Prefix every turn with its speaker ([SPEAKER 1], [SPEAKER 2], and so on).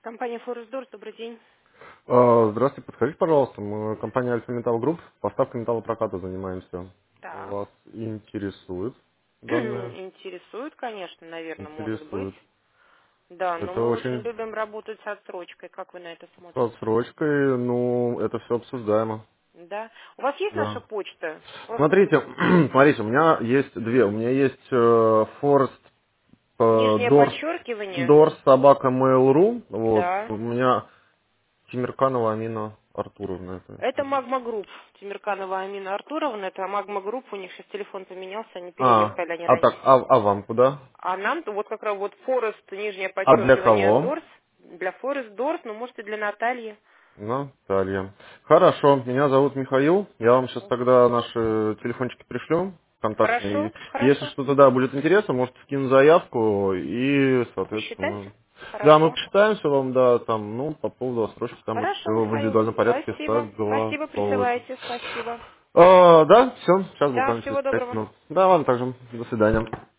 [SPEAKER 1] Компания Форестдорс, добрый день.
[SPEAKER 2] Здравствуйте, подскажите, пожалуйста, мы компания Альфа Металл Групп, поставкой металлопроката занимаемся.
[SPEAKER 1] Так.
[SPEAKER 2] Вас интересует данное?
[SPEAKER 1] Интересует, конечно, наверное, может быть.
[SPEAKER 2] Интересует.
[SPEAKER 1] Да, но
[SPEAKER 2] Это
[SPEAKER 1] мы очень
[SPEAKER 2] очень
[SPEAKER 1] любим работать с отсрочкой. Как вы на это
[SPEAKER 2] с
[SPEAKER 1] смотрите?
[SPEAKER 2] отсрочкой, ну, это все обсуждаемо.
[SPEAKER 1] Да. У вас есть наша
[SPEAKER 2] Да.
[SPEAKER 1] почта?
[SPEAKER 2] Смотрите, смотрите, у меня есть две. У меня есть Forest
[SPEAKER 1] Нижнее
[SPEAKER 2] Doors,
[SPEAKER 1] подчеркивание?
[SPEAKER 2] Doors собака Mail.ru. Вот.
[SPEAKER 1] Да.
[SPEAKER 2] У меня Тимирканова Амина Артуровна. Это.
[SPEAKER 1] Это Магма Групп. Тимирканова Амина Артуровна. Это Магма Групп. У них сейчас телефон поменялся. Они переехали, они
[SPEAKER 2] А так,
[SPEAKER 1] раньше.
[SPEAKER 2] а вам куда?
[SPEAKER 1] А нам-то вот как раз вот Форест, нижнее
[SPEAKER 2] А для
[SPEAKER 1] подчеркивание
[SPEAKER 2] кого?
[SPEAKER 1] Дорс. Для Форест Дорс, ну, может, и для Натальи.
[SPEAKER 2] Наталья. Хорошо, меня зовут Михаил. Я вам сейчас тогда наши телефончики пришлю, контактные.
[SPEAKER 1] Хорошо,
[SPEAKER 2] И если
[SPEAKER 1] хорошо.
[SPEAKER 2] что-то да, будет интересно, можете скинуть заявку и,
[SPEAKER 1] Посчитать?
[SPEAKER 2] соответственно... Да, мы
[SPEAKER 1] Хорошо.
[SPEAKER 2] посчитаемся вам, да, там, ну, по поводу отсрочки, там будет все
[SPEAKER 1] Хорошо,
[SPEAKER 2] в
[SPEAKER 1] Михаил.
[SPEAKER 2] индивидуальном порядке
[SPEAKER 1] Спасибо. Спасибо,
[SPEAKER 2] согласовываться.
[SPEAKER 1] присылайте. Спасибо.
[SPEAKER 2] Да, все, сейчас
[SPEAKER 1] Да,
[SPEAKER 2] буквально через
[SPEAKER 1] всего
[SPEAKER 2] 5
[SPEAKER 1] доброго.
[SPEAKER 2] минут. Да, ладно, также, до свидания.